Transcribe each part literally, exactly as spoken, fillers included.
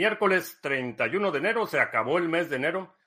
Miércoles treinta y uno de enero, se acabó el mes de enero.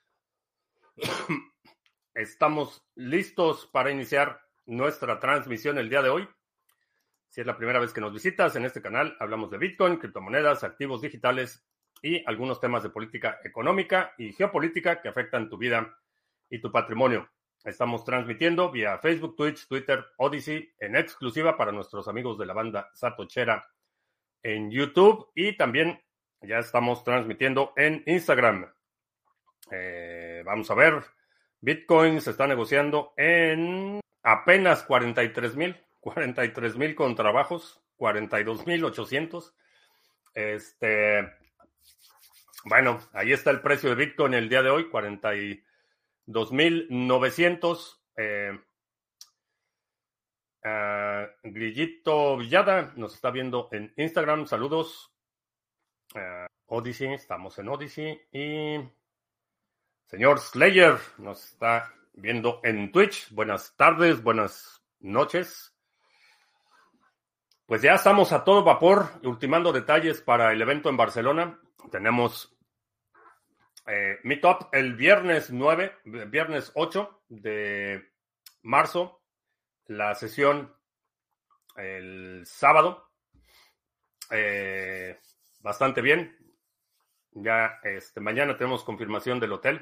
Estamos listos para iniciar nuestra transmisión el día de hoy. Si es la primera vez que nos visitas, en este canal hablamos de Bitcoin, criptomonedas, activos digitales y algunos temas de política económica y geopolítica que afectan tu vida y tu patrimonio. Estamos transmitiendo vía Facebook, Twitch, Twitter, Odyssey en exclusiva para nuestros amigos de la banda Satochera en YouTube y también ya estamos transmitiendo en Instagram. Eh, vamos a ver, Bitcoin se está negociando en apenas cuarenta y tres mil, cuarenta y tres mil con trabajos, cuarenta y dos mil ochocientos. Este, bueno, ahí está el precio de Bitcoin el día de hoy, cuarenta y dos mil novecientos. Eh, uh, Grillito Villada nos está viendo en Instagram, saludos. Uh, Odyssey, estamos en Odyssey. Y señor Slayer nos está viendo en Twitch. Buenas tardes, buenas noches. Pues ya estamos a todo vapor, ultimando detalles para el evento en Barcelona. Tenemos eh, Meetup el viernes nueve, viernes ocho de marzo. La sesión el sábado. Eh, bastante bien. Ya este, mañana tenemos confirmación del hotel.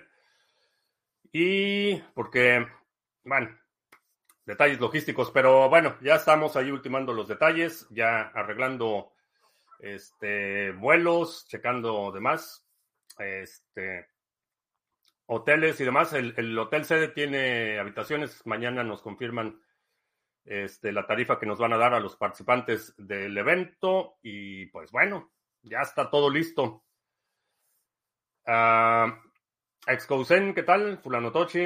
Y porque, bueno, detalles logísticos, pero bueno, ya estamos ahí ultimando los detalles, ya arreglando este, vuelos, checando demás, este, hoteles y demás. El, el hotel sede tiene habitaciones. Mañana nos confirman este, la tarifa que nos van a dar a los participantes del evento. Y pues bueno, ya está todo listo. Uh, Excousen, ¿qué tal? Fulano Tochi.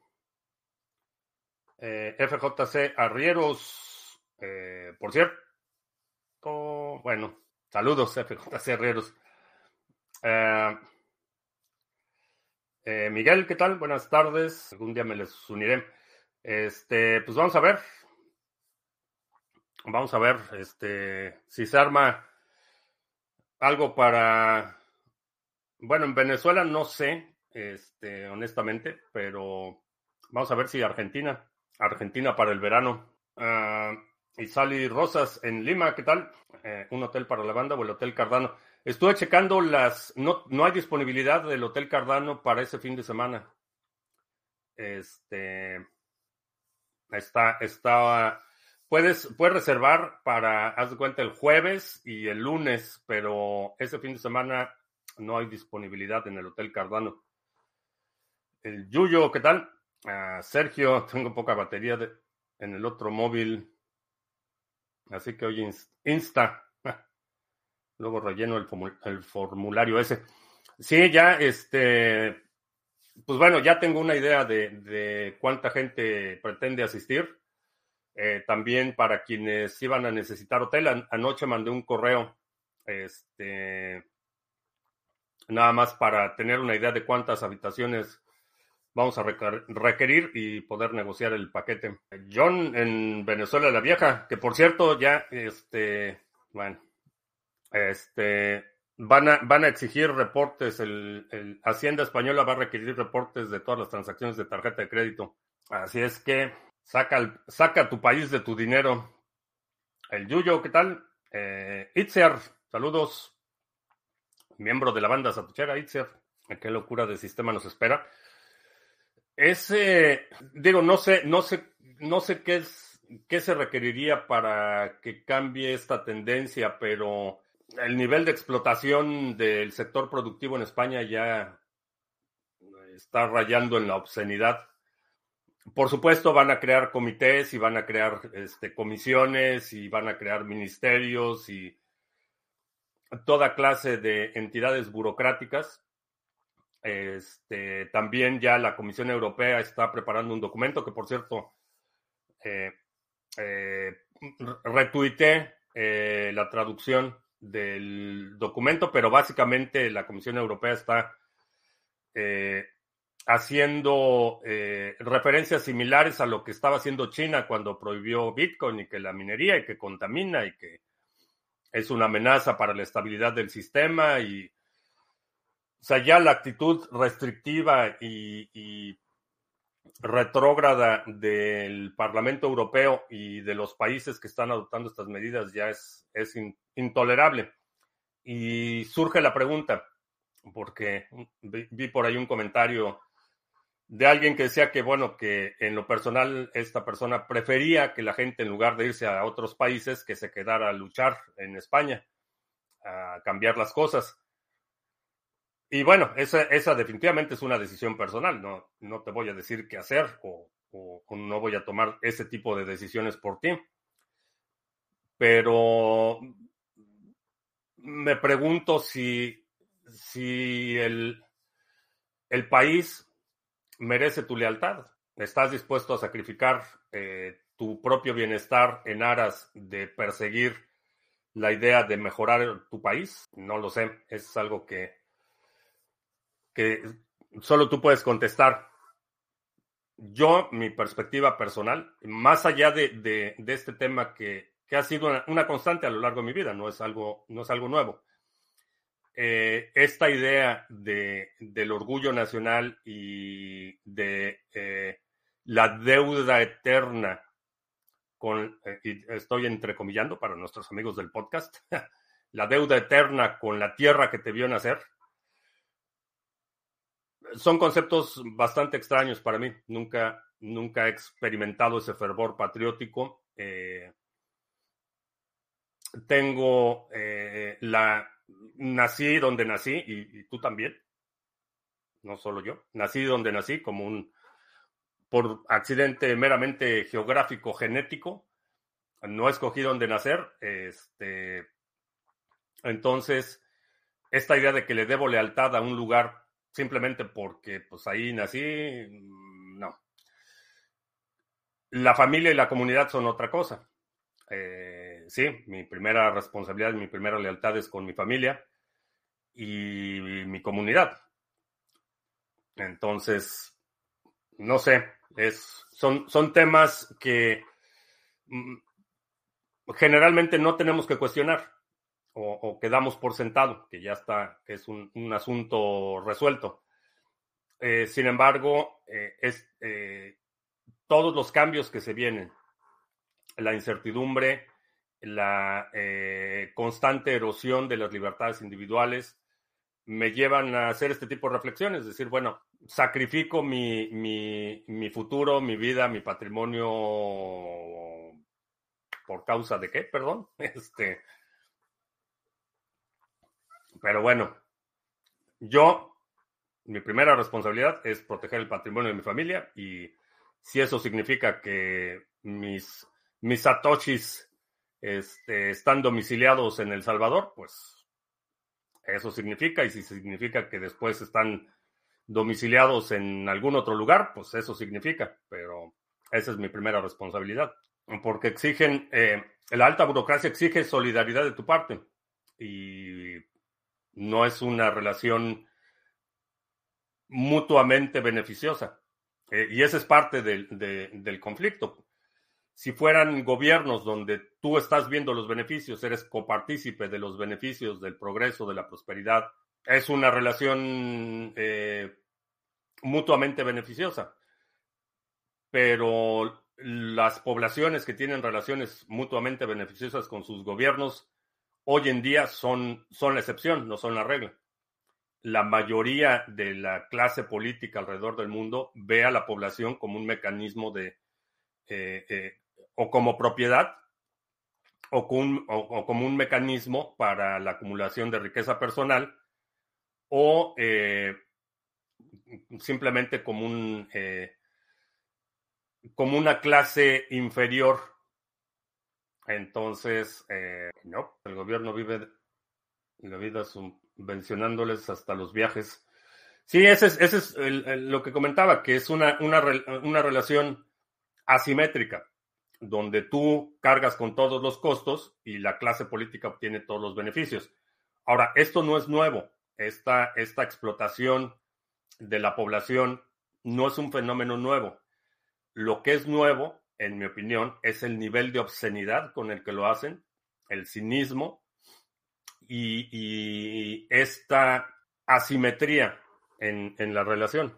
Eh, F J C Arrieros. Eh, por cierto, bueno, saludos F J C Arrieros. Eh, eh, Miguel, ¿qué tal? Buenas tardes. Algún día me les uniré. Este, pues vamos a ver. Vamos a ver este, si se arma algo para... Bueno, en Venezuela no sé, este, honestamente, pero vamos a ver si Argentina, Argentina para el verano. Uh, y Sally Rosas en Lima, ¿qué tal? Eh, ¿Un hotel para la banda o el Hotel Cardano? Estuve checando las, no, no hay disponibilidad del Hotel Cardano para ese fin de semana. Este, está, está, puedes, puedes reservar para, haz de cuenta, el jueves y el lunes, pero ese fin de semana no hay disponibilidad en el Hotel Cardano. El Yuyo, ¿qué tal? Uh, Sergio, tengo poca batería de, en el otro móvil. Así que hoy Insta. Luego relleno el, el formulario ese. Sí, ya, este... Pues bueno, ya tengo una idea de, de cuánta gente pretende asistir. Eh, también para quienes iban a necesitar hotel. An anoche mandé un correo. Este... Nada más para tener una idea de cuántas habitaciones vamos a requerir y poder negociar el paquete. John en Venezuela la Vieja, que por cierto ya, este, bueno, este, van a, van a exigir reportes, el, el Hacienda Española va a requerir reportes de todas las transacciones de tarjeta de crédito. Así es que saca, el, saca tu país de tu dinero. El Yuyo, ¿qué tal? Eh, Itziar, saludos. Miembro de la banda Satochera, Itziar. Qué locura de sistema nos espera. Ese, digo, no sé, no sé, no sé qué es, qué se requeriría para que cambie esta tendencia, pero el nivel de explotación del sector productivo en España ya está rayando en la obscenidad. Por supuesto, van a crear comités y van a crear este, comisiones y van a crear ministerios y toda clase de entidades burocráticas. Este, también ya la Comisión Europea está preparando un documento que, por cierto, eh, eh, retuiteé eh, la traducción del documento, pero básicamente la Comisión Europea está eh, haciendo eh, referencias similares a lo que estaba haciendo China cuando prohibió Bitcoin y que la minería y que contamina y que es una amenaza para la estabilidad del sistema y sea, ya la actitud restrictiva y, y retrógrada del Parlamento Europeo y de los países que están adoptando estas medidas ya es, es in, intolerable. Y surge la pregunta, porque vi, vi por ahí un comentario de alguien que decía que, bueno, que en lo personal esta persona prefería que la gente, en lugar de irse a otros países, que se quedara a luchar en España, a cambiar las cosas. Y bueno, esa, esa definitivamente es una decisión personal. No, no te voy a decir qué hacer o, o, o no voy a tomar ese tipo de decisiones por ti. Pero me pregunto si, si el, el país merece tu lealtad. ¿Estás dispuesto a sacrificar eh, tu propio bienestar en aras de perseguir la idea de mejorar tu país? No lo sé. Es algo que, que solo tú puedes contestar. Yo, mi perspectiva personal, más allá de, de, de este tema que, que ha sido una, una, constante a lo largo de mi vida, no es algo, no es algo nuevo. Eh, esta idea de, del orgullo nacional y de eh, la deuda eterna con, eh, y estoy entrecomillando para nuestros amigos del podcast, la deuda eterna con la tierra que te vio nacer, son conceptos bastante extraños para mí. Nunca, nunca he experimentado ese fervor patriótico. Eh, tengo eh, la... Nací donde nací y, y tú también. No solo yo. Nací donde nací como un... por accidente meramente geográfico, genético. No escogí dónde nacer. Este, entonces, esta idea de que le debo lealtad a un lugar simplemente porque pues ahí nací, no. La familia y la comunidad son otra cosa. Eh, sí, mi primera responsabilidad, mi primera lealtad es con mi familia y mi comunidad. Entonces, no sé, es, son, son temas que mm, generalmente no tenemos que cuestionar o, o que damos por sentado, que ya está, que es un, un asunto resuelto. Eh, sin embargo, eh, es, eh, todos los cambios que se vienen, la incertidumbre, la eh, constante erosión de las libertades individuales, me llevan a hacer este tipo de reflexiones, es decir, bueno, sacrifico mi, mi, mi futuro, mi vida, mi patrimonio, ¿por causa de qué? Perdón. Este, pero bueno, yo, mi primera responsabilidad es proteger el patrimonio de mi familia y si eso significa que mis, mis satoshis este, están domiciliados en El Salvador, pues eso significa, y si significa que después están domiciliados en algún otro lugar, pues eso significa, pero esa es mi primera responsabilidad, porque exigen, eh, la alta burocracia exige solidaridad de tu parte y no es una relación mutuamente beneficiosa. Eh, y esa es parte del, de, del conflicto. Si fueran gobiernos donde tú estás viendo los beneficios, eres copartícipe de los beneficios, del progreso, de la prosperidad, es una relación eh, mutuamente beneficiosa. Pero las poblaciones que tienen relaciones mutuamente beneficiosas con sus gobiernos hoy en día son, son la excepción, no son la regla. La mayoría de la clase política alrededor del mundo ve a la población como un mecanismo de, eh, eh, o como propiedad, o, con, o, o, como un mecanismo para la acumulación de riqueza personal, o eh, simplemente como un eh, como una clase inferior. Entonces, eh, no, el gobierno vive la vida subvencionándoles hasta los viajes. Sí, ese es, ese es el, el, lo que comentaba, que es una, una, una relación asimétrica, donde tú cargas con todos los costos y la clase política obtiene todos los beneficios. Ahora, esto no es nuevo. Esta, esta explotación de la población no es un fenómeno nuevo. Lo que es nuevo, en mi opinión, es el nivel de obscenidad con el que lo hacen, el cinismo y, y esta asimetría en, en la relación.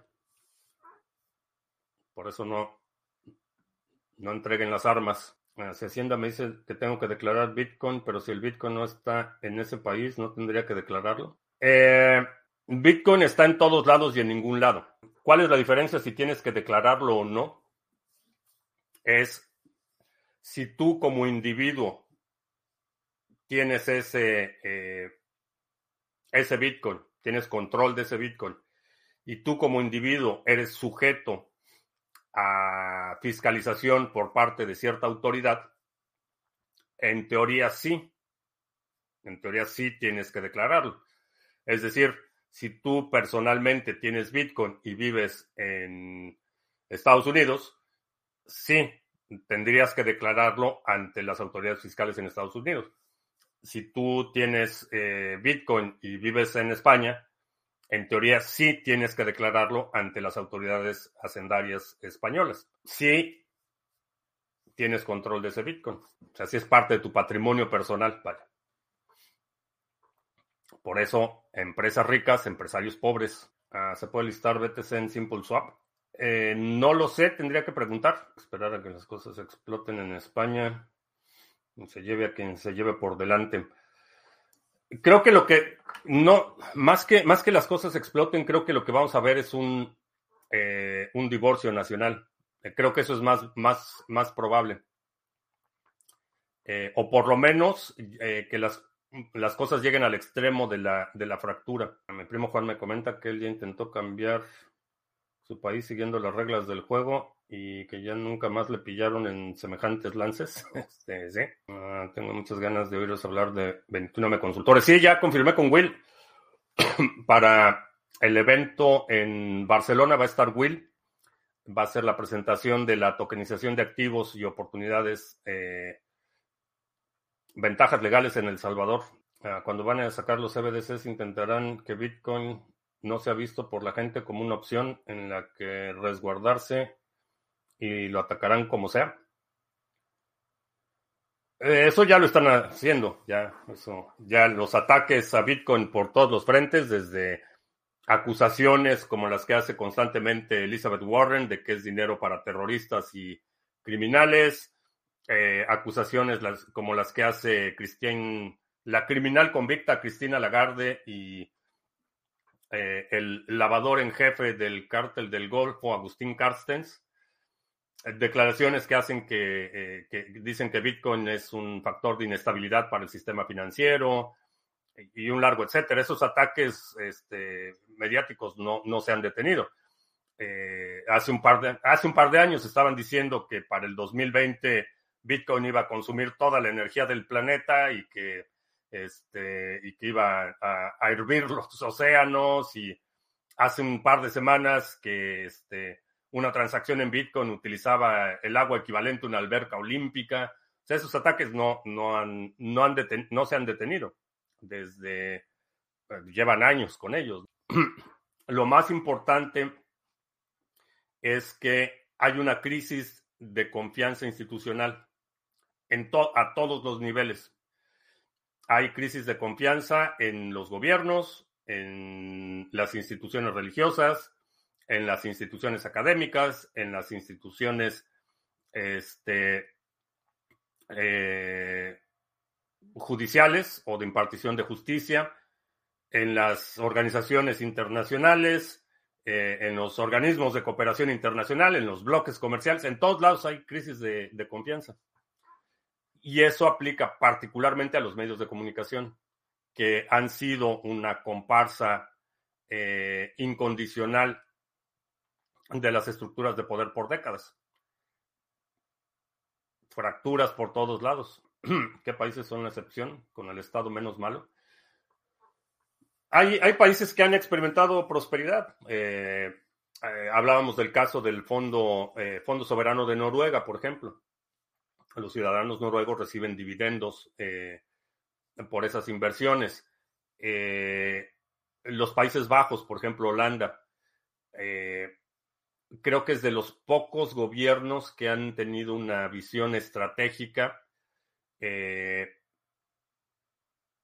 Por eso no, no entreguen las armas. Si Hacienda me dice que tengo que declarar Bitcoin, pero si el Bitcoin no está en ese país, ¿no tendría que declararlo? Eh, Bitcoin está en todos lados y en ningún lado. ¿Cuál es la diferencia si tienes que declararlo o no? Es si tú como individuo tienes ese, eh, ese Bitcoin, tienes control de ese Bitcoin, y tú como individuo eres sujeto a fiscalización por parte de cierta autoridad, en teoría sí, en teoría sí tienes que declararlo. Es decir, si tú personalmente tienes Bitcoin y vives en Estados Unidos, sí, tendrías que declararlo ante las autoridades fiscales en Estados Unidos. Si tú tienes eh, Bitcoin y vives en España, en teoría sí tienes que declararlo ante las autoridades hacendarias españolas. Sí tienes control de ese Bitcoin. O sea, sí es parte de tu patrimonio personal. Vale. Por eso, empresas ricas, empresarios pobres. Uh, ¿Se puede listar B T C en SimpleSwap? Eh, no lo sé, tendría que preguntar. Esperar a que las cosas exploten en España. Se lleve a quien se lleve por delante. Creo que lo que no, más que, más que las cosas exploten, creo que lo que vamos a ver es un, eh, un divorcio nacional. Eh, creo que eso es más, más, más probable. Eh, o por lo menos eh, que las, las cosas lleguen al extremo de la, de la fractura. Mi primo Juan me comenta que él ya intentó cambiar su país siguiendo las reglas del juego y que ya nunca más le pillaron en semejantes lances. Este, sí. Uh, tengo muchas ganas de oíros hablar de veintiuno Consultores. Sí, ya confirmé con Will. Para el evento en Barcelona va a estar Will. Va a ser la presentación de la tokenización de activos y oportunidades, eh, ventajas legales en El Salvador. Uh, cuando van a sacar los C B D Cs intentarán que Bitcoin no se ha visto por la gente como una opción en la que resguardarse y lo atacarán como sea. Eh, eso ya lo están haciendo, ya, eso, ya los ataques a Bitcoin por todos los frentes, desde acusaciones como las que hace constantemente Elizabeth Warren de que es dinero para terroristas y criminales, eh, acusaciones las, como las que hace Christine, la criminal convicta Cristina Lagarde y Eh, el lavador en jefe del cártel del Golfo, Agustín Carstens, eh, declaraciones que hacen que, eh, que dicen que Bitcoin es un factor de inestabilidad para el sistema financiero y un largo etcétera. Esos ataques este, mediáticos no, no se han detenido. Eh, hace, un par de, hace un par de años estaban diciendo que para el dos mil veinte Bitcoin iba a consumir toda la energía del planeta y que Este, y que iba a, a hervir los océanos, y hace un par de semanas que este, una transacción en Bitcoin utilizaba el agua equivalente a una alberca olímpica. O sea, esos ataques no, no, han, no, han deten, no se han detenido. Desde, llevan años con ellos. Lo más importante es que hay una crisis de confianza institucional en to, a todos los niveles. Hay crisis de confianza en los gobiernos, en las instituciones religiosas, en las instituciones académicas, en las instituciones este, eh, judiciales o de impartición de justicia, en las organizaciones internacionales, eh, en los organismos de cooperación internacional, en los bloques comerciales. En todos lados hay crisis de, de confianza. Y eso aplica particularmente a los medios de comunicación, que han sido una comparsa eh, incondicional de las estructuras de poder por décadas. Fracturas por todos lados. ¿Qué países son la excepción con el Estado menos malo? Hay, hay países que han experimentado prosperidad. Eh, eh, hablábamos del caso del Fondo, eh, Fondo Soberano de Noruega, por ejemplo. Los ciudadanos noruegos reciben dividendos eh, por esas inversiones. Eh, los Países Bajos, por ejemplo, Holanda, eh, creo que es de los pocos gobiernos que han tenido una visión estratégica eh,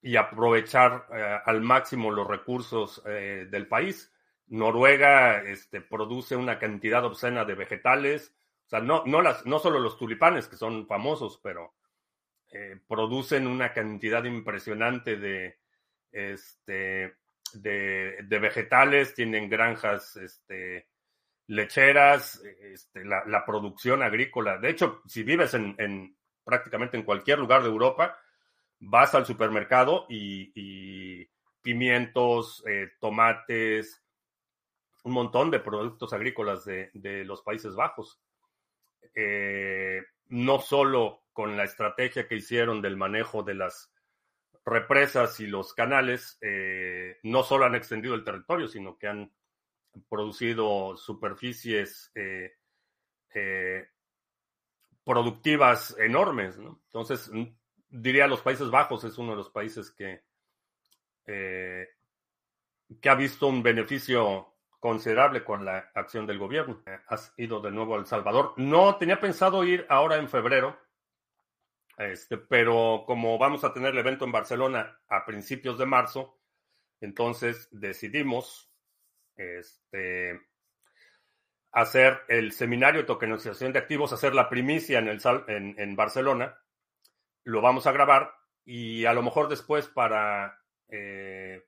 y aprovechar eh, al máximo los recursos eh, del país. Noruega este, produce una cantidad obscena de vegetales, o sea, no, no, las, no solo los tulipanes, que son famosos, pero eh, producen una cantidad impresionante de, este, de, de vegetales, tienen granjas este, lecheras, este, la, la producción agrícola. De hecho, si vives en, en prácticamente en cualquier lugar de Europa, vas al supermercado y, y pimientos, eh, tomates, un montón de productos agrícolas de, de los Países Bajos. Eh, no solo con la estrategia que hicieron del manejo de las represas y los canales, eh, no solo han extendido el territorio, sino que han producido superficies eh, eh, productivas enormes, ¿no? Entonces, diría los Países Bajos es uno de los países que, eh, que ha visto un beneficio considerable con la acción del gobierno. Has ido de nuevo a El Salvador. No tenía pensado ir ahora en febrero, este, pero como vamos a tener el evento en Barcelona a principios de marzo, entonces decidimos este, hacer el seminario de tokenización de activos, hacer la primicia en, el, en, en Barcelona. Lo vamos a grabar y a lo mejor después para eh,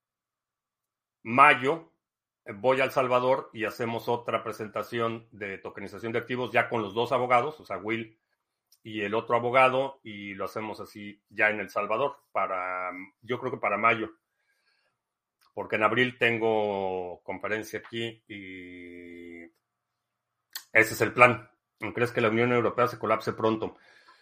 mayo voy a El Salvador y hacemos otra presentación de tokenización de activos ya con los dos abogados, o sea, Will y el otro abogado, y lo hacemos así ya en El Salvador para, yo creo que para mayo, porque en abril tengo conferencia aquí y ese es el plan. ¿Crees que la Unión Europea se colapse pronto?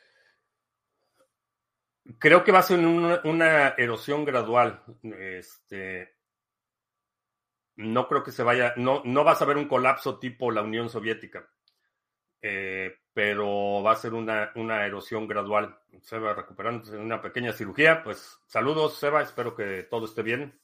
Creo que va a ser una, una erosión gradual. Este, no creo que se vaya, no, no vas a ver un colapso tipo la Unión Soviética, eh, pero va a ser una, una erosión gradual. Seba recuperándose en una pequeña cirugía. Pues saludos, Seba, espero que todo esté bien.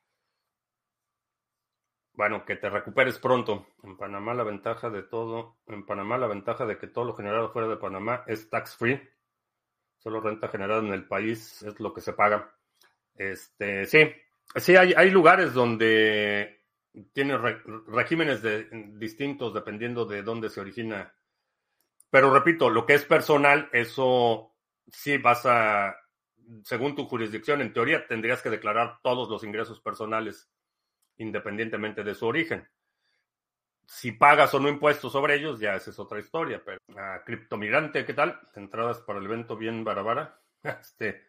Bueno, que te recuperes pronto. En Panamá la ventaja de todo, en Panamá la ventaja de que todo lo generado fuera de Panamá es tax free. Solo renta generada en el país es lo que se paga. Este, sí, sí hay, hay lugares donde tienen re, regímenes de, distintos dependiendo de dónde se origina. Pero repito, lo que es personal, eso sí vas a, según tu jurisdicción, en teoría tendrías que declarar todos los ingresos personales independientemente de su origen. Si pagas o no impuestos sobre ellos, ya esa es otra historia. Pero, uh, criptomigrante, ¿qué tal? Entradas para el evento bien barabara. Este,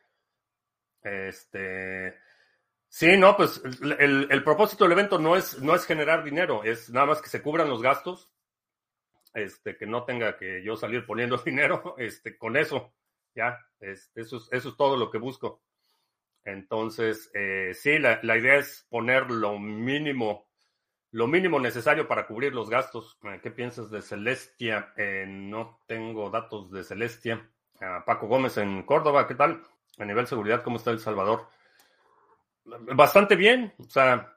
este, sí, no, pues el, el propósito del evento no es, no es generar dinero, es nada más que se cubran los gastos, este, que no tenga que yo salir poniendo dinero, este, con eso, ya, es, eso, es, eso es todo lo que busco. Entonces, eh, sí, la, la idea es poner lo mínimo, lo mínimo necesario para cubrir los gastos. ¿Qué piensas de Celestia? Eh, no tengo datos de Celestia. Uh, Paco Gómez en Córdoba, ¿qué tal? A nivel seguridad, ¿cómo está El Salvador? Bastante bien. O sea,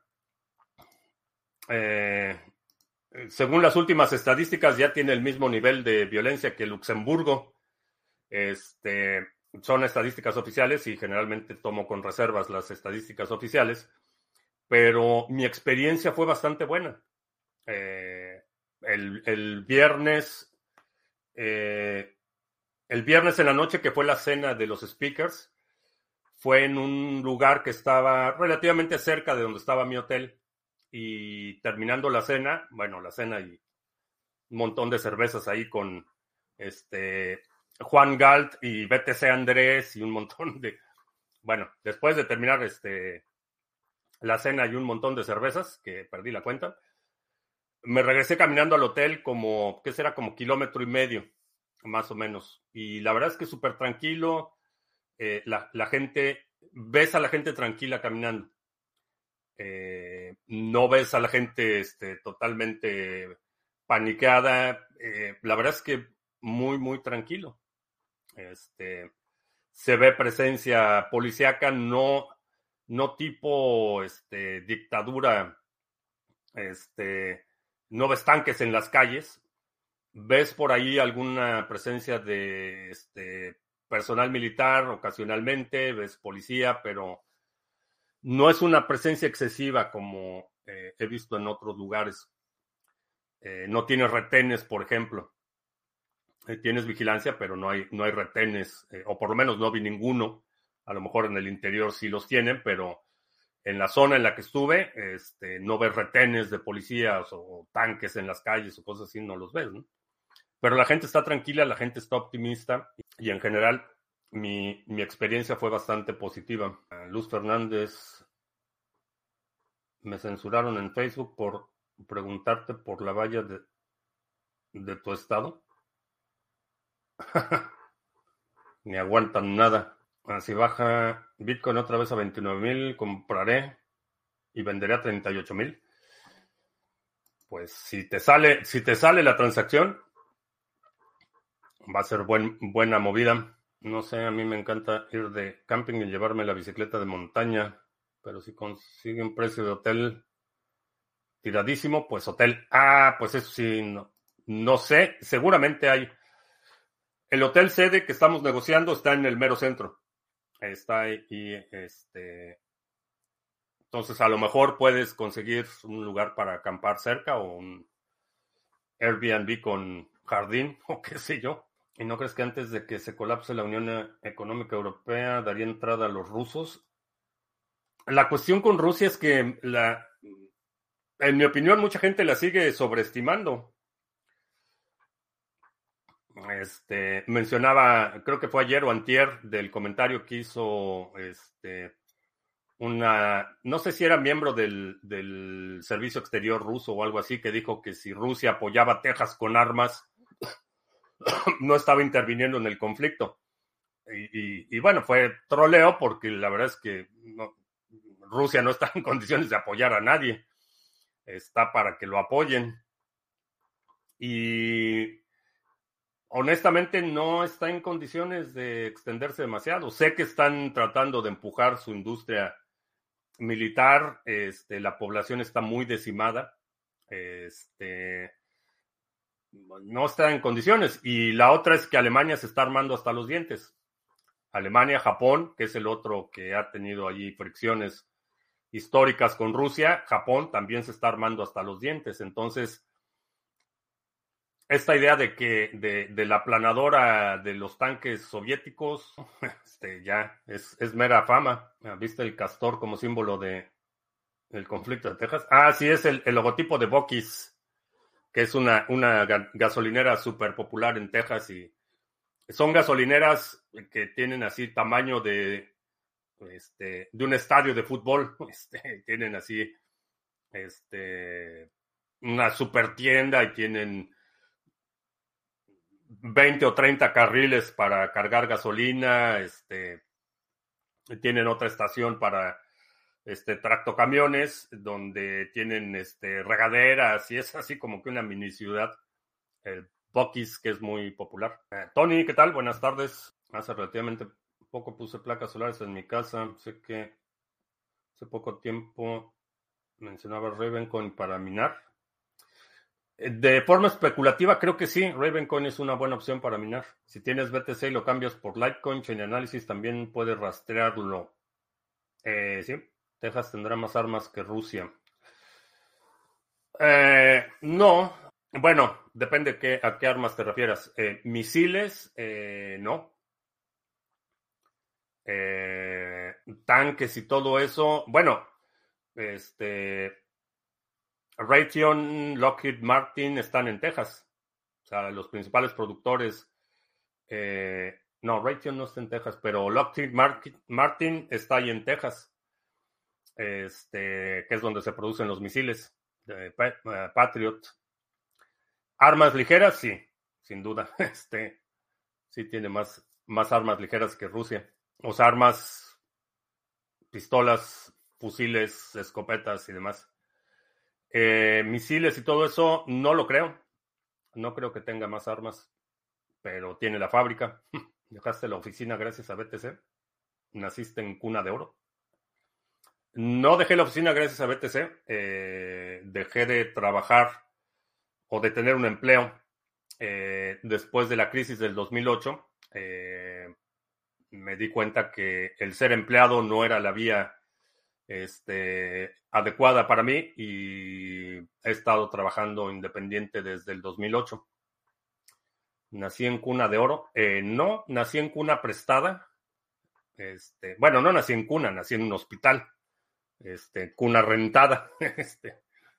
eh, según las últimas estadísticas, ya tiene el mismo nivel de violencia que Luxemburgo. Este, son estadísticas oficiales y generalmente tomo con reservas las estadísticas oficiales, pero mi experiencia fue bastante buena. Eh, el, el viernes, eh, el viernes en la noche, que fue la cena de los speakers, fue en un lugar que estaba relativamente cerca de donde estaba mi hotel, y terminando la cena, bueno, la cena y un montón de cervezas ahí con este Juan Galt y B T C Andrés y un montón de, bueno, después de terminar este la cena y un montón de cervezas, que perdí la cuenta, me regresé caminando al hotel como, ¿qué será? Como kilómetro y medio, más o menos. Y la verdad es que súper tranquilo, eh, la, la gente, ves a la gente tranquila caminando. Eh, no ves a la gente este, totalmente paniqueada. Eh, la verdad es que muy, muy tranquilo. Este, se ve presencia policíaca, no, no tipo este, dictadura. Este, no ves tanques en las calles. Ves por ahí alguna presencia de este, personal militar ocasionalmente, ves policía, pero no es una presencia excesiva como eh, he visto en otros lugares. Eh, no tienes retenes, por ejemplo. Eh, tienes vigilancia, pero no hay, no hay retenes, eh, o por lo menos no vi ninguno. A lo mejor en el interior sí los tienen, pero en la zona en la que estuve, este, no ves retenes de policías o tanques en las calles o cosas así, no los ves, ¿no? Pero la gente está tranquila, la gente está optimista y en general mi, mi experiencia fue bastante positiva. Luz Fernández, me censuraron en Facebook por preguntarte por la valla de, de tu estado. Ni aguantan nada. Si baja Bitcoin otra vez a veintinueve mil, compraré y venderé a treinta y ocho mil. Pues si te sale, si te sale la transacción, va a ser buen, buena movida. No sé, a mí me encanta ir de camping y llevarme la bicicleta de montaña, pero si consiguen precio de hotel tiradísimo, pues hotel. Ah, pues eso sí, no, no sé, seguramente hay. El hotel sede que estamos negociando está en el mero centro. Está ahí, este. Entonces, a lo mejor puedes conseguir un lugar para acampar cerca o un Airbnb con jardín o qué sé yo. ¿Y no crees que antes de que se colapse la Unión Económica Europea daría entrada a los rusos? La cuestión con Rusia es que, la, en mi opinión, mucha gente la sigue sobreestimando. Este, mencionaba, creo que fue ayer o antier, del comentario que hizo este, una, no sé si era miembro del, del servicio exterior ruso o algo así, que dijo que si Rusia apoyaba a Texas con armas, no estaba interviniendo en el conflicto. Y, y, y bueno, fue troleo porque la verdad es que no, Rusia no está en condiciones de apoyar a nadie. Está para que lo apoyen. Y honestamente no está en condiciones de extenderse demasiado. Sé que están tratando de empujar su industria militar. Este, la población está muy decimada. Este, no está en condiciones. Y la otra es que Alemania se está armando hasta los dientes. Alemania, Japón, que es el otro que ha tenido allí fricciones históricas con Rusia, Japón también se está armando hasta los dientes. Entonces, esta idea de que de, de la planadora de los tanques soviéticos, este, ya es, es mera fama. ¿Viste el castor como símbolo de el conflicto de Texas? Ah, sí, es el, el logotipo de Buc-ee's, que es una, una gasolinera súper popular en Texas y son gasolineras que tienen así tamaño de, este, de un estadio de fútbol. Este, tienen así este, una super tienda y tienen veinte o treinta carriles para cargar gasolina. Este, tienen otra estación para este, tractocamiones donde tienen este, regaderas y es así como que una mini ciudad. El Buc-ee's, que es muy popular. Eh, Tony, ¿qué tal? Buenas tardes. Hace relativamente poco puse placas solares en mi casa. Sé que hace poco tiempo mencionaba Ravencoin para minar. Eh, De forma especulativa, creo que sí. Ravencoin es una buena opción para minar. Si tienes B T C y lo cambias por Litecoin, Chainalysis también puede rastrearlo. Eh, sí, Texas tendrá más armas que Rusia. Eh, no. Bueno, depende qué, a qué armas te refieras. Eh, misiles, eh, no. Eh, tanques y todo eso. Bueno, este, Raytheon, Lockheed Martin están en Texas. O sea, los principales productores. Eh, no, Raytheon no está en Texas, pero Lockheed Martin está ahí en Texas. Este, que es donde se producen los misiles de Patriot. Armas ligeras, sí, sin duda. Este, sí tiene más, más armas ligeras que Rusia. O sea, armas, pistolas, fusiles, escopetas y demás. Eh, misiles y todo eso, no lo creo. No creo que tenga más armas, pero tiene la fábrica. Dejaste la oficina gracias a B T C. Naciste en cuna de oro. No dejé la oficina gracias a B T C. Eh, dejé de trabajar o de tener un empleo eh, después de la crisis del dos mil ocho. Eh, me di cuenta que el ser empleado no era la vía este, adecuada para mí y he estado trabajando independiente desde el dos mil ocho. Nací en cuna de oro. Eh, no, nací en cuna prestada. Este, bueno, no nací en cuna, nací en un hospital. Este, cuna rentada. Este,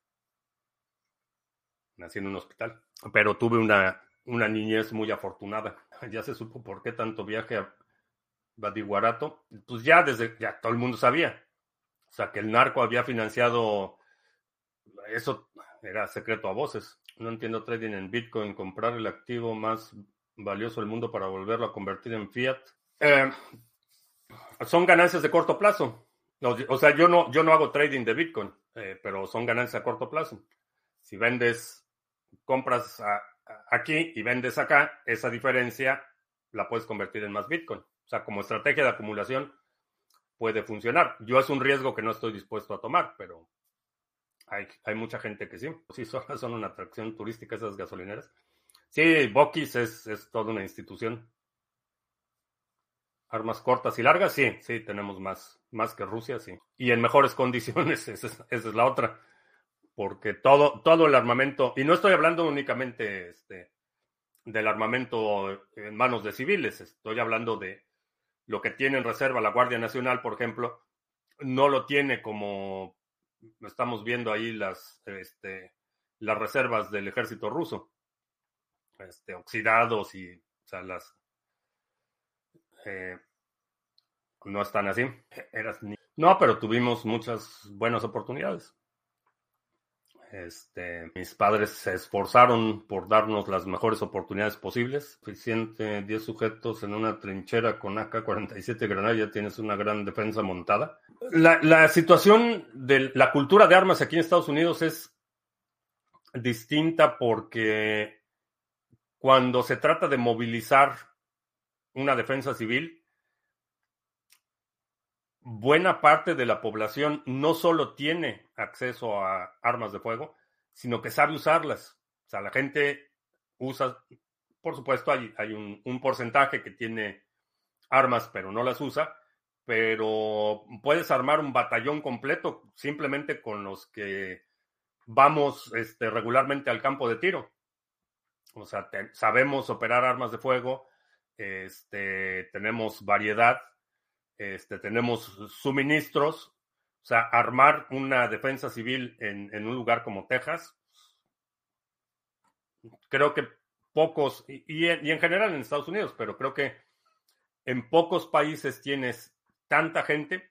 nací en un hospital. Pero tuve una, una niñez muy afortunada. Ya se supo por qué tanto viaje a Badiguarato. Pues ya desde, ya todo el mundo sabía. O sea, que el narco había financiado, eso era secreto a voces. No entiendo trading en Bitcoin, comprar el activo más valioso del mundo para volverlo a convertir en fiat. Eh, son ganancias de corto plazo. O sea, yo no, yo no hago trading de Bitcoin, eh, pero son ganancias a corto plazo. Si vendes, compras a, a, aquí y vendes acá, esa diferencia la puedes convertir en más Bitcoin. O sea, como estrategia de acumulación puede funcionar. Yo es un riesgo que no estoy dispuesto a tomar, pero hay, hay mucha gente que sí. Sí, son, son una atracción turística esas gasolineras. Sí, Buc-ee's es, es toda una institución. Armas cortas y largas, sí, sí, tenemos más, más que Rusia, sí. Y en mejores condiciones, esa es, esa es la otra. Porque todo, todo el armamento, y no estoy hablando únicamente este, del armamento en manos de civiles, estoy hablando de lo que tiene en reserva la Guardia Nacional, por ejemplo, no lo tiene como estamos viendo ahí las, este, las reservas del ejército ruso, este, oxidados y, o sea, las eh, no están así. Eras ni- no, pero tuvimos muchas buenas oportunidades. Este, mis padres se esforzaron por darnos las mejores oportunidades posibles. Suficiente diez sujetos en una trinchera con A K cuarenta y siete granadas, ya tienes una gran defensa montada. La, la situación de la cultura de armas aquí en Estados Unidos es distinta porque cuando se trata de movilizar una defensa civil, buena parte de la población no solo tiene acceso a armas de fuego, sino que sabe usarlas. O sea, la gente usa, por supuesto, hay, hay un, un porcentaje que tiene armas, pero no las usa, pero puedes armar un batallón completo simplemente con los que vamos este, regularmente al campo de tiro. O sea, te, sabemos operar armas de fuego, este, tenemos variedad, este, tenemos suministros. O sea, armar una defensa civil en, en un lugar como Texas, creo que pocos, y, y, en, y en general en Estados Unidos, pero creo que en pocos países tienes tanta gente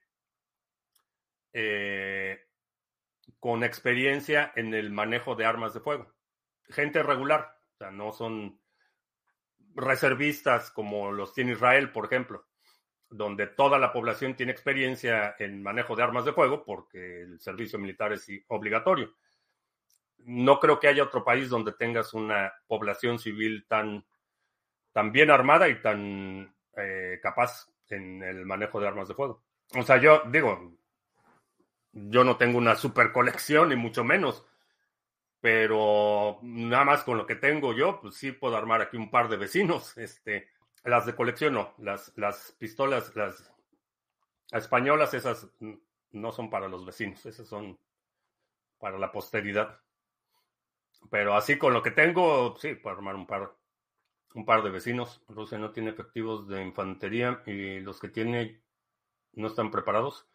eh, con experiencia en el manejo de armas de fuego. Gente regular, o sea, no son reservistas como los tiene Israel, por ejemplo, donde toda la población tiene experiencia en manejo de armas de fuego porque el servicio militar es obligatorio. No creo que haya otro país donde tengas una población civil tan, tan bien armada y tan eh, capaz en el manejo de armas de fuego. O sea, yo digo, yo no tengo una super colección, ni mucho menos, pero nada más con lo que tengo yo, pues sí puedo armar aquí un par de vecinos. Este, las de colección no, las, las pistolas, las españolas, esas no son para los vecinos, esas son para la posteridad. Pero así con lo que tengo, sí, puedo armar un par, un par de vecinos. Rusia no tiene efectivos de infantería y los que tiene no están preparados.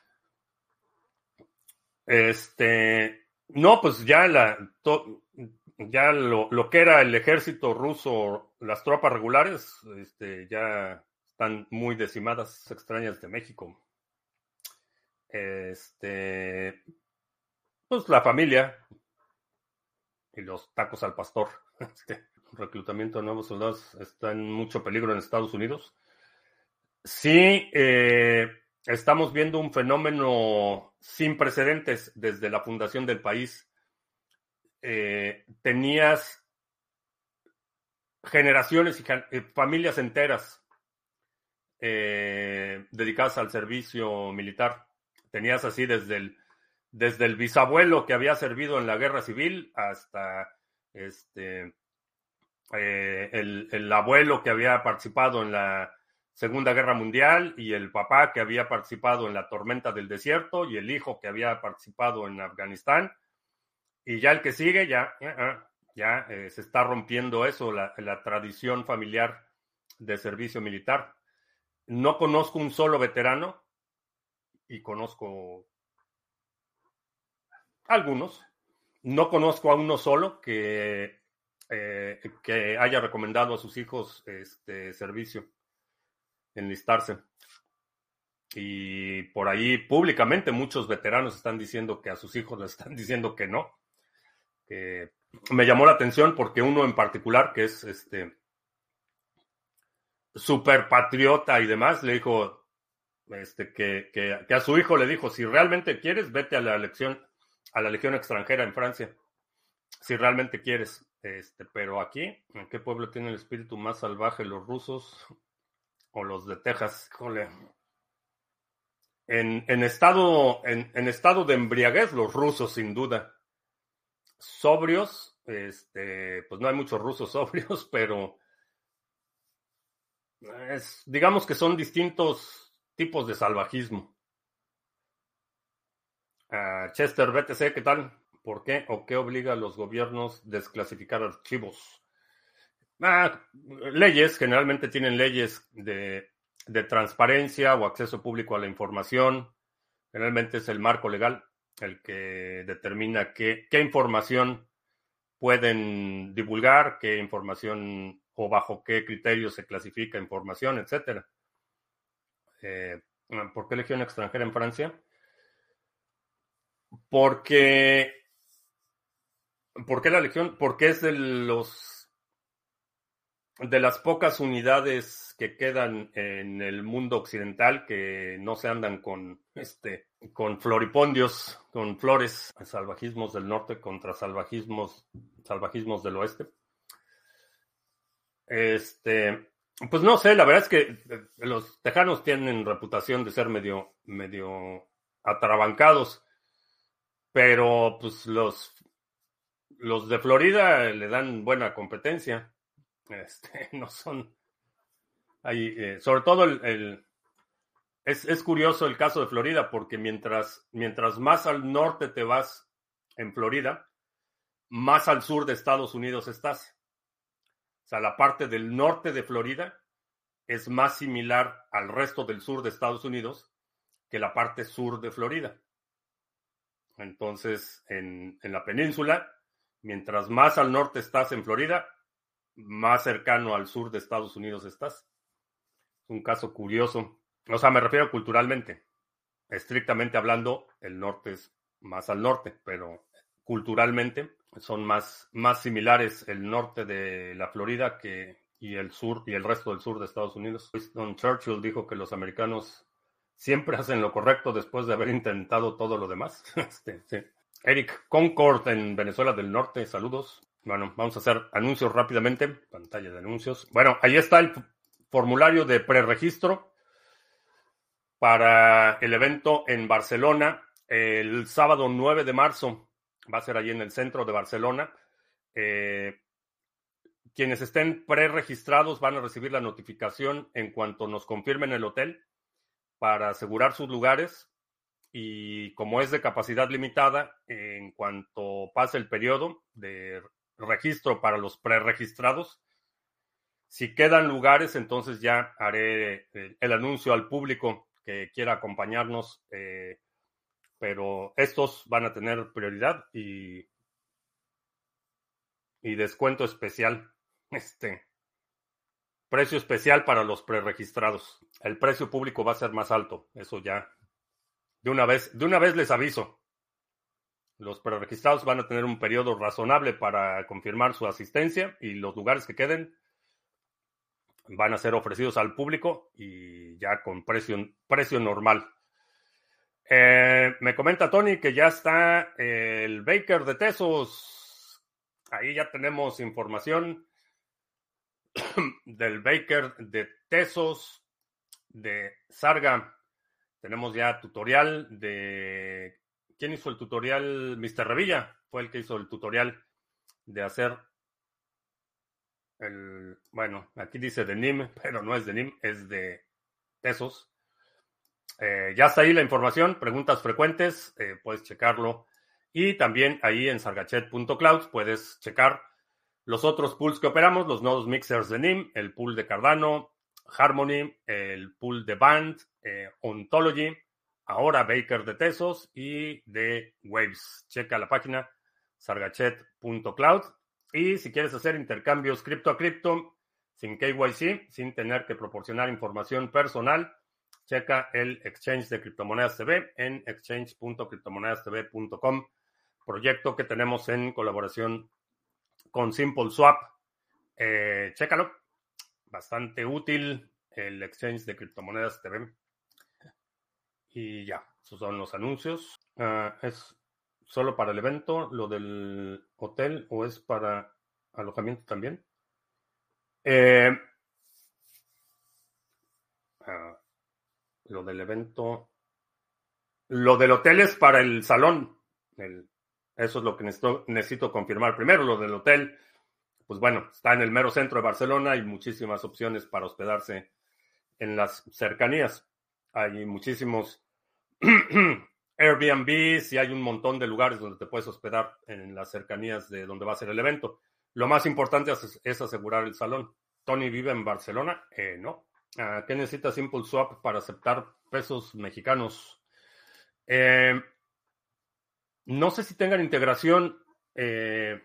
Este, no, pues ya la, to, ya lo, lo que era el ejército ruso, las tropas regulares, este, ya están muy decimadas, extrañas de México. Este, pues la familia y los tacos al pastor. Este, reclutamiento de nuevos soldados está en mucho peligro en Estados Unidos. Sí, eh, estamos viendo un fenómeno sin precedentes desde la fundación del país. Eh, tenías generaciones y eh, familias enteras eh, dedicadas al servicio militar. Tenías así desde el, desde el bisabuelo que había servido en la guerra civil hasta este, eh, el, el abuelo que había participado en la Segunda Guerra Mundial y el papá que había participado en la tormenta del desierto y el hijo que había participado en Afganistán. Y ya el que sigue, ya, ya, ya eh, se está rompiendo eso, la, la tradición familiar de servicio militar. No conozco un solo veterano y conozco algunos. No conozco a uno solo que, eh, que haya recomendado a sus hijos este servicio, enlistarse. Y por ahí públicamente muchos veteranos están diciendo que a sus hijos les están diciendo que no. Que me llamó la atención porque uno en particular, que es este super patriota y demás, le dijo este, que, que, que a su hijo le dijo, si realmente quieres, vete a la elección, a la Legión extranjera en Francia. Si realmente quieres. Este, pero aquí, ¿en qué pueblo tiene el espíritu más salvaje? ¿Los rusos o los de Texas? Híjole. En, en, estado, en, en estado de embriaguez, los rusos, sin duda. Sobrios, este, pues no hay muchos rusos sobrios, pero es, digamos que son distintos tipos de salvajismo. Uh, Chester, B T C, ¿qué tal? ¿Por qué o qué obliga a los gobiernos a desclasificar archivos? Ah, leyes, generalmente tienen leyes de, de transparencia o acceso público a la información. Generalmente es el marco legal el que determina qué, qué información pueden divulgar, qué información o bajo qué criterios se clasifica información, etcétera. Eh, ¿Por qué Legión extranjera en Francia? Porque, ¿por qué la Legión? Porque es de los de las pocas unidades que quedan en el mundo occidental que no se andan con este con floripondios, con flores, salvajismos del norte contra salvajismos salvajismos del oeste. Este, pues no sé, la verdad es que los tejanos tienen reputación de ser medio medio atrabancados, pero pues los los de Florida le dan buena competencia. Este, no son ahí, eh, sobre todo el, el es, es curioso el caso de Florida, porque mientras, mientras más al norte te vas en Florida, más al sur de Estados Unidos estás. O sea, la parte del norte de Florida es más similar al resto del sur de Estados Unidos que la parte sur de Florida. Entonces, en, en la península, mientras más al norte estás en Florida, más cercano al sur de Estados Unidos estás. Es un caso curioso. O sea, me refiero culturalmente. Estrictamente hablando, el norte es más al norte, pero culturalmente son más, más similares el norte de la Florida que, y el sur y el resto del sur de Estados Unidos. Winston Churchill dijo que los americanos siempre hacen lo correcto después de haber intentado todo lo demás. Este, sí. Eric Concord en Venezuela del Norte, saludos. Bueno, vamos a hacer anuncios rápidamente. Pantalla de anuncios. Bueno, ahí está el formulario de preregistro para el evento en Barcelona el sábado nueve de marzo. Va a ser allí en el centro de Barcelona. Eh, quienes estén preregistrados van a recibir la notificación en cuanto nos confirmen el hotel para asegurar sus lugares. Y como es de capacidad limitada, en cuanto pase el periodo de registro para los preregistrados, si quedan lugares, entonces ya haré el anuncio al público que quiera acompañarnos, eh, pero estos van a tener prioridad y, y descuento especial, este precio especial para los preregistrados. El precio público va a ser más alto, eso ya de una vez, de una vez les aviso. Los preregistrados van a tener un periodo razonable para confirmar su asistencia y los lugares que queden van a ser ofrecidos al público y ya con precio, precio normal. Eh, me comenta Tony que ya está el Baker de Tesos. Ahí ya tenemos información del Baker de Tesos, de Sarga. Tenemos ya tutorial de... ¿Quién hizo el tutorial? mister Revilla fue el que hizo el tutorial de hacer el... Bueno, aquí dice de N I M, pero no es de N I M, es de pesos. Eh, ya está ahí la información, preguntas frecuentes, eh, puedes checarlo. Y también ahí en sargachet punto cloud puedes checar los otros pools que operamos, los nodos mixers de N I M, el pool de Cardano, Harmony, el pool de Band, eh, Ontology, ahora Baker de Tesos y de Waves. Checa la página sargachet punto cloud. Y si quieres hacer intercambios cripto a cripto sin K Y C, sin tener que proporcionar información personal, checa el exchange de criptomonedas T V en exchange punto criptomonedas t v punto com, proyecto que tenemos en colaboración con SimpleSwap. Eh, chécalo, bastante útil el exchange de criptomonedas T V. Y ya, esos son los anuncios. Uh, ¿Es solo para el evento lo del hotel o es para alojamiento también? Eh, uh, lo del evento, lo del hotel es para el salón. El, eso es lo que necesito, necesito confirmar primero. Lo del hotel, pues bueno, está en el mero centro de Barcelona. Hay muchísimas opciones para hospedarse en las cercanías. Hay muchísimos Airbnbs y hay un montón de lugares donde te puedes hospedar en las cercanías de donde va a ser el evento. Lo más importante es, es asegurar el salón. ¿Tony vive en Barcelona? Eh, no. Uh, ¿Qué necesita SimpleSwap para aceptar pesos mexicanos? Eh, no sé si tengan integración. Eh,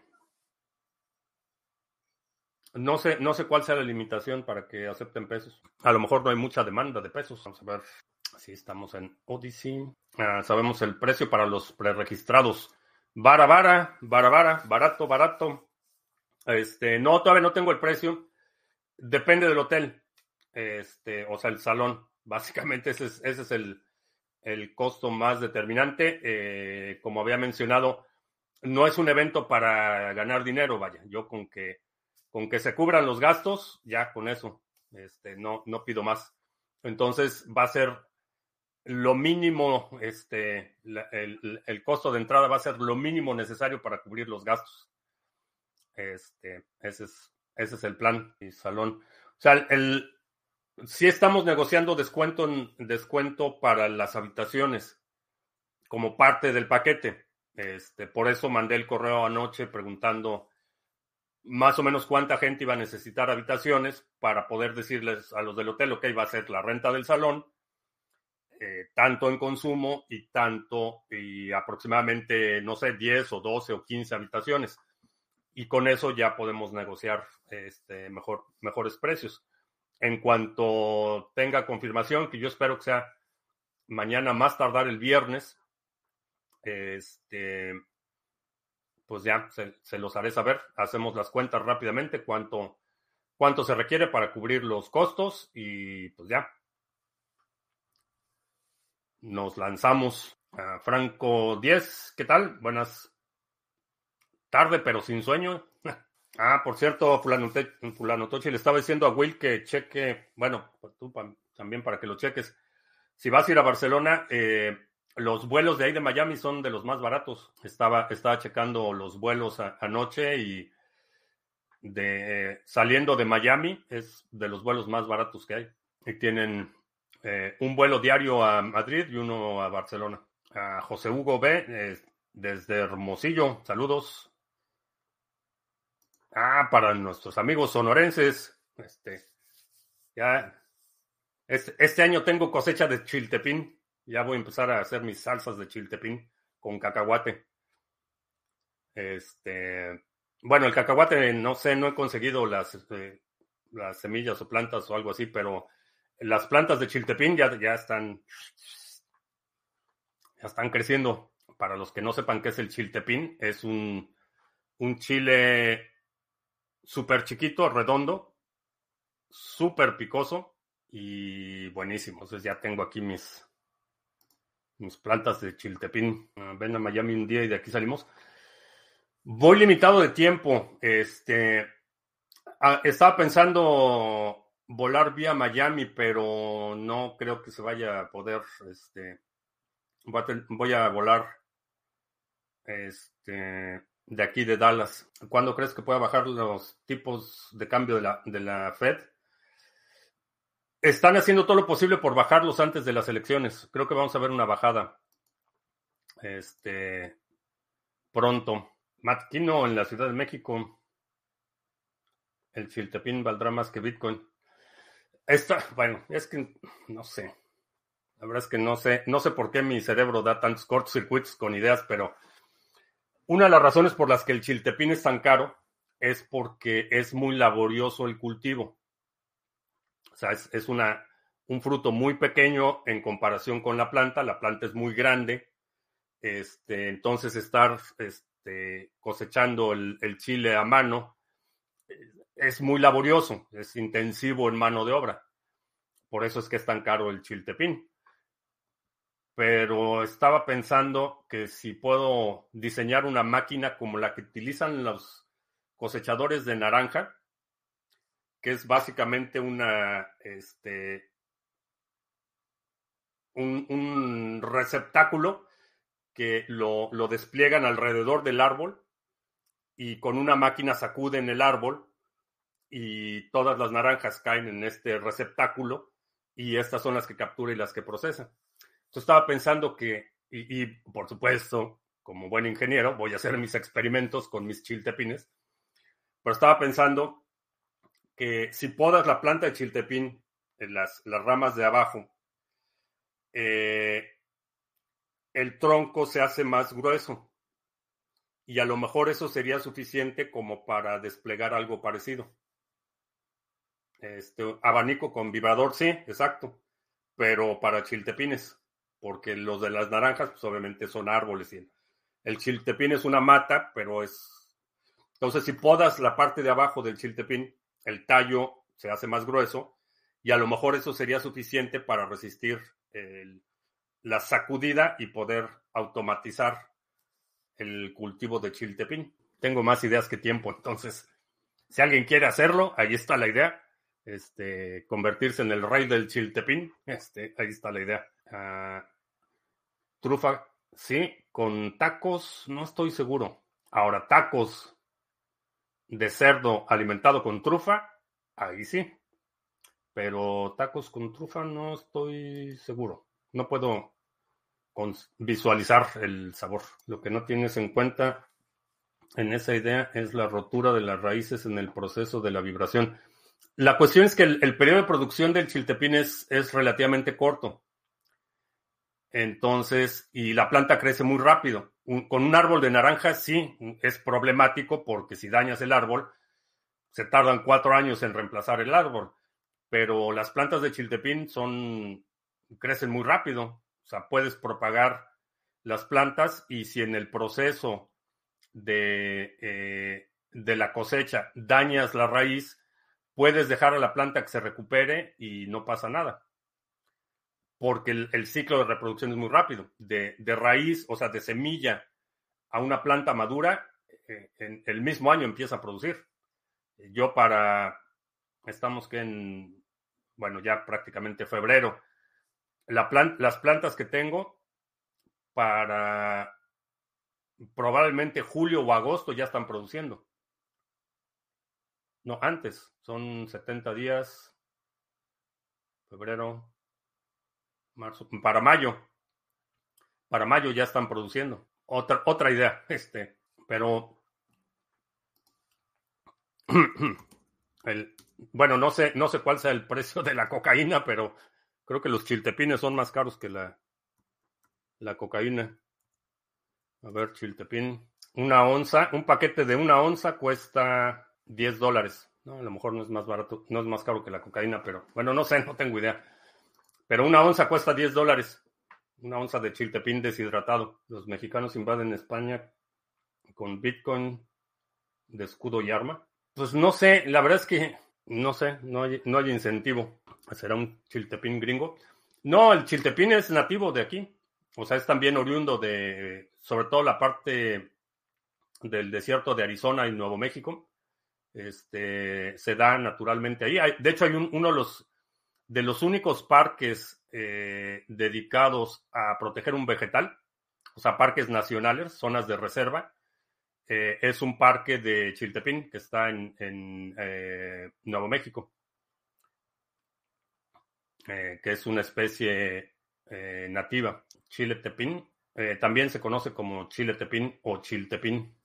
no sé, no sé cuál sea la limitación para que acepten pesos. A lo mejor no hay mucha demanda de pesos. Vamos a ver. Así estamos en Odyssey. Uh, sabemos el precio para los preregistrados. Vara, vara, vara, vara, barato, barato. Este, no, todavía no tengo el precio. Depende del hotel. Este, o sea, el salón. Básicamente ese es, ese es el, el costo más determinante. Eh, como había mencionado, no es un evento para ganar dinero, vaya. Yo con que, con que se cubran los gastos, ya con eso. Este, no, no pido más. Entonces va a ser lo mínimo, este, la, el, el costo de entrada va a ser lo mínimo necesario para cubrir los gastos. Este, ese es, ese es el plan y salón. O sea, el, el sí estamos negociando descuento, descuento para las habitaciones como parte del paquete. Este, por eso mandé el correo anoche preguntando más o menos cuánta gente iba a necesitar habitaciones para poder decirles a los del hotel, ok, va a ser la renta del salón, eh, tanto en consumo y tanto, y aproximadamente, no sé, diez o doce o quince habitaciones. Y con eso ya podemos negociar este, mejor, mejores precios. En cuanto tenga confirmación, que yo espero que sea mañana, más tardar el viernes, este, pues ya se, se los haré saber. Hacemos las cuentas rápidamente, cuánto, cuánto se requiere para cubrir los costos y pues ya. Nos lanzamos. A Franco diez, ¿qué tal? Buenas tardes, pero sin sueño. Ah, por cierto, fulano, fulano Tochi, le estaba diciendo a Will que cheque, bueno, pues tú pa, también para que lo cheques. Si vas a ir a Barcelona, eh, los vuelos de ahí de Miami son de los más baratos. Estaba, estaba checando los vuelos a, anoche y de, eh, saliendo de Miami es de los vuelos más baratos que hay. Y tienen eh, un vuelo diario a Madrid y uno a Barcelona. A José Hugo B, eh, desde Hermosillo, saludos. Ah, para nuestros amigos sonorenses, este, ya, este, este año tengo cosecha de chiltepín. Ya voy a empezar a hacer mis salsas de chiltepín con cacahuate. Este, bueno, el cacahuate, no sé, no he conseguido las, eh, las semillas o plantas o algo así, pero las plantas de chiltepín ya, ya están, ya están creciendo. Para los que no sepan qué es el chiltepín, es un, un chile súper chiquito, redondo, súper picoso y buenísimo. Entonces ya tengo aquí mis, mis plantas de chiltepín. Uh, ven a Miami un día y de aquí salimos. Voy limitado de tiempo. Este, uh, estaba pensando volar vía Miami, pero no creo que se vaya a poder. Este, voy a, ten, voy a volar este, de aquí de Dallas. ¿Cuándo crees que pueda bajar los tipos de cambio de la, de la Fed? Están haciendo todo lo posible por bajarlos antes de las elecciones. Creo que vamos a ver una bajada este, pronto. Matquino en la Ciudad de México. El chiltepín valdrá más que Bitcoin. Esta, bueno, es que no sé. La verdad es que no sé, no sé por qué mi cerebro da tantos cortocircuitos con ideas, pero una de las razones por las que el chiltepín es tan caro es porque es muy laborioso el cultivo. O sea, es, es una, un fruto muy pequeño en comparación con la planta. La planta es muy grande. Este, entonces, estar este, cosechando el, el chile a mano es muy laborioso, es intensivo en mano de obra. Por eso es que es tan caro el chiltepín. Pero estaba pensando que si puedo diseñar una máquina como la que utilizan los cosechadores de naranja, que es básicamente una, este, un, un receptáculo que lo, lo despliegan alrededor del árbol y con una máquina sacuden el árbol y todas las naranjas caen en este receptáculo y estas son las que captura y las que procesa. Entonces estaba pensando que, y, y por supuesto, como buen ingeniero, voy a hacer mis experimentos con mis chiltepines, pero estaba pensando que si podas la planta de chiltepín en las, las ramas de abajo, eh, el tronco se hace más grueso y a lo mejor eso sería suficiente como para desplegar algo parecido. Este, abanico con vibrador, sí, exacto, pero para chiltepines, porque los de las naranjas, pues obviamente son árboles y el, el chiltepín es una mata, pero es... Entonces, si podas la parte de abajo del chiltepín, el tallo se hace más grueso y a lo mejor eso sería suficiente para resistir el, la sacudida y poder automatizar el cultivo de chiltepín. Tengo más ideas que tiempo, entonces, si alguien quiere hacerlo, ahí está la idea. Este, convertirse en el rey del chiltepín, este, ahí está la idea. Uh, trufa, sí, con tacos, no estoy seguro. Ahora, tacos de cerdo alimentado con trufa, ahí sí. Pero tacos con trufa no estoy seguro. No puedo visualizar el sabor. Lo que no tienes en cuenta en esa idea es la rotura de las raíces en el proceso de la vibración. La cuestión es que el, el periodo de producción del chiltepín es, es relativamente corto. Entonces, y la planta crece muy rápido. Un, con un árbol de naranja sí es problemático porque si dañas el árbol, se tardan cuatro años en reemplazar el árbol. Pero las plantas de chiltepín son, crecen muy rápido. O sea, puedes propagar las plantas y si en el proceso de, eh, de la cosecha dañas la raíz, puedes dejar a la planta que se recupere y no pasa nada. Porque el, el ciclo de reproducción es muy rápido. De, de raíz, o sea, de semilla a una planta madura, eh, en el mismo año empieza a producir. Yo para, estamos que en, bueno, ya prácticamente febrero, la plan, las plantas que tengo para probablemente julio o agosto ya están produciendo. No, antes, son setenta días, febrero, marzo, para mayo, para mayo ya están produciendo. Otra, otra idea, este, pero el, bueno, no sé, no sé cuál sea el precio de la cocaína, pero creo que los chiltepines son más caros que la, la cocaína. A ver, chiltepín. Una onza, un paquete de una onza cuesta diez dólares. No, a lo mejor no es más barato, no es más caro que la cocaína, pero bueno, no sé, no tengo idea. Pero una onza cuesta diez dólares. Una onza de chiltepín deshidratado. Los mexicanos invaden España con Bitcoin de escudo y arma. Pues no sé, la verdad es que no sé, no hay, no hay incentivo. ¿Será un chiltepín gringo? No, el chiltepín es nativo de aquí. O sea, es también oriundo de, sobre todo la parte del desierto de Arizona y Nuevo México. Este, se da naturalmente ahí. Hay, de hecho, hay un, uno de los, de los únicos parques eh, dedicados a proteger un vegetal, o sea, parques nacionales, zonas de reserva. Eh, es un parque de chiltepín que está en, en eh, Nuevo México. eh, que es una especie eh, nativa. Chile tepín. Eh, también se conoce como chile tepín o chiltepín.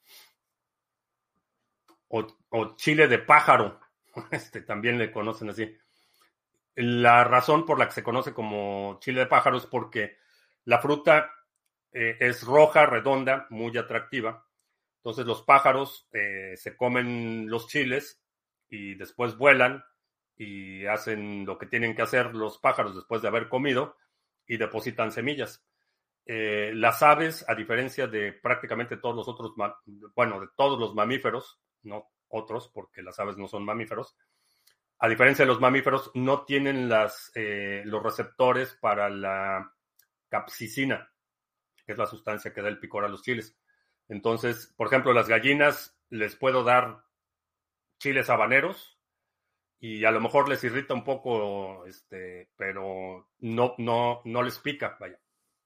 O, o chile de pájaro. Este también le conocen así. La razón por la que se conoce como chile de pájaro es porque la fruta eh, es roja, redonda, muy atractiva. Entonces los pájaros eh, se comen los chiles y después vuelan y hacen lo que tienen que hacer los pájaros después de haber comido y depositan semillas. Eh, las aves, a diferencia de prácticamente todos los otros, bueno, de todos los mamíferos, no otros, porque las aves no son mamíferos, a diferencia de los mamíferos, no tienen las, eh, los receptores para la capsicina, que es la sustancia que da el picor a los chiles. Entonces, por ejemplo, las gallinas les puedo dar chiles habaneros y a lo mejor les irrita un poco, este, pero no, no, no les pica, vaya.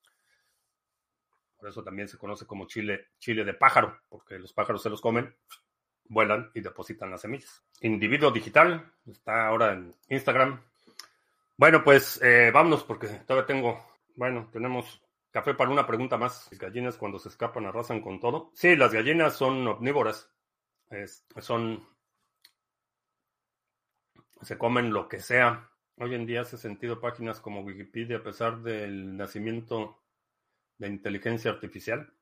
Por eso también se conoce como chile, chile de pájaro, porque los pájaros se los comen, vuelan y depositan las semillas. Individuo digital, está ahora en Instagram. Bueno, pues eh, vámonos porque todavía tengo, bueno, tenemos café para una pregunta más. Las gallinas cuando se escapan arrasan con todo. Sí, las gallinas son omnívoras. Es, son, se comen lo que sea. Hoy en día hace sentido páginas como Wikipedia a pesar del nacimiento de inteligencia artificial.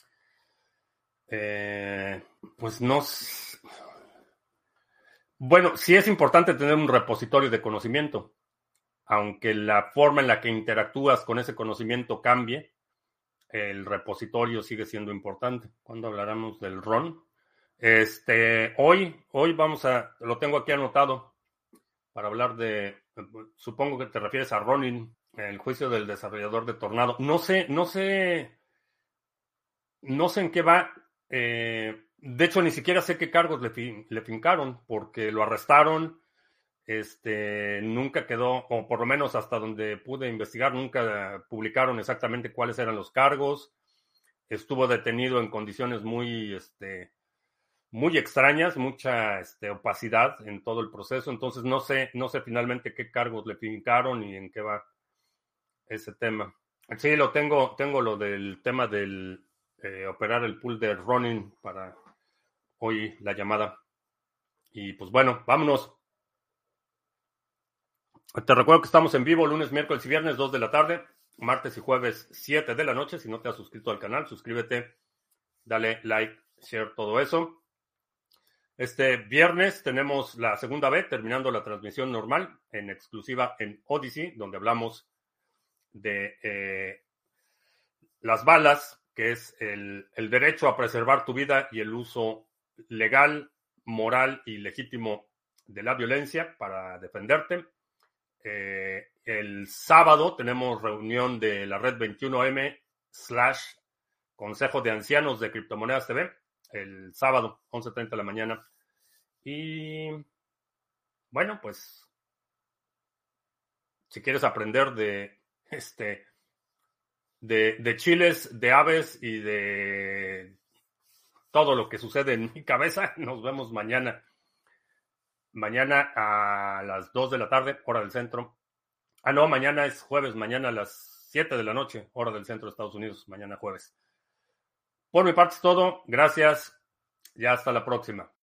Eh, pues no. Bueno, sí es importante tener un repositorio de conocimiento, aunque la forma en la que interactúas con ese conocimiento cambie, el repositorio sigue siendo importante. ¿Cuándo hablaremos del R O N? Este, hoy, hoy vamos a, lo tengo aquí anotado para hablar de, supongo que te refieres a Ronin, el juicio del desarrollador de Tornado. No sé, no sé, no sé en qué va. Eh, de hecho, ni siquiera sé qué cargos le, fin, le fincaron, porque lo arrestaron. Este, nunca quedó, o por lo menos hasta donde pude investigar, nunca publicaron exactamente cuáles eran los cargos. Estuvo detenido en condiciones muy, este, muy extrañas, mucha este, opacidad en todo el proceso. Entonces no sé, no sé finalmente qué cargos le fincaron y en qué va ese tema. Sí, lo tengo, tengo lo del tema del eh, operar el pool de Ronin para hoy la llamada. Y pues bueno, vámonos. Te recuerdo que estamos en vivo lunes, miércoles y viernes, dos de la tarde, martes y jueves, siete de la noche. Si no te has suscrito al canal, suscríbete, dale like, share, todo eso. Este viernes tenemos la segunda vez, terminando la transmisión normal, en exclusiva en Odyssey, donde hablamos de eh, las balas, que es el, el derecho a preservar tu vida y el uso legal, moral y legítimo de la violencia para defenderte. Eh, el sábado tenemos reunión de la red veintiuno eme slash Consejo de Ancianos de Criptomonedas T V. El sábado, once treinta de la mañana. Y bueno, pues si quieres aprender de este de, de chiles, de aves y de todo lo que sucede en mi cabeza, nos vemos mañana. Mañana a las dos de la tarde, hora del centro. Ah, no, mañana es jueves, mañana a las siete de la noche, hora del centro de Estados Unidos, mañana jueves. Por mi parte es todo, gracias y hasta la próxima.